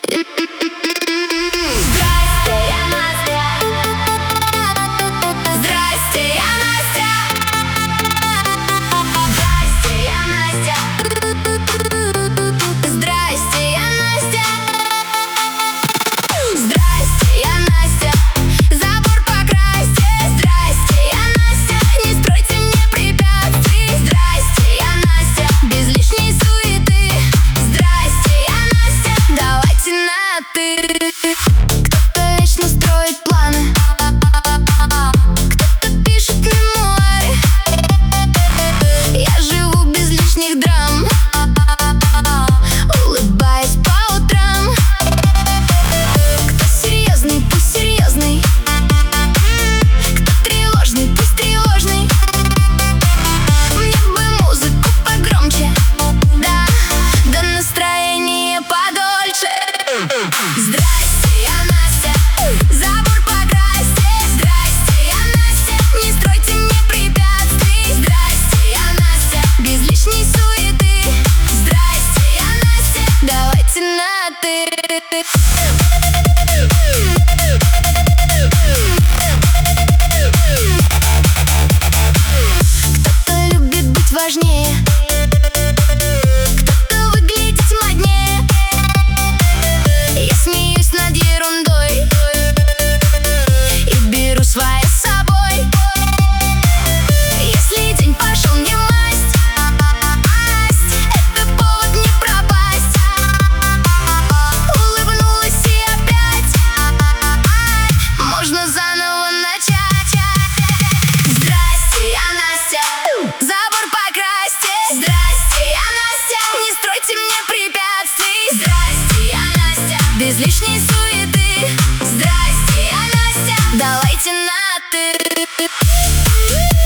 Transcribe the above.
Кто-то вечно строит планы, кто-то пишет мемуары. Я живу без лишних драм, улыбаюсь по утрам. Кто серьезный, пусть серьезный, кто тревожный, пусть тревожный. Мне бы музыку погромче, да, да настроение подольше. Здрасте, я Настя, забор покрасьте. Здрасте, я Настя, не стройте мне препятствий. Здрасте, я Настя, без лишней суеты. Здрасте, я Настя, давайте на ты. Кто-то любит быть важнее, кто-то выглядеть моднее. Я смеюсь над ерундой и беру свое с собой. Если день пошел не масть, это повод не пропасть. Улыбнулась и опять можно заново начать. Здрасте, я Настя, забор покрасьте. Здрасте, я Настя, не стройте мне препятствий. Здрасте, я Настя, без лишней суеты. Здрасте, я Настя, давайте на ты.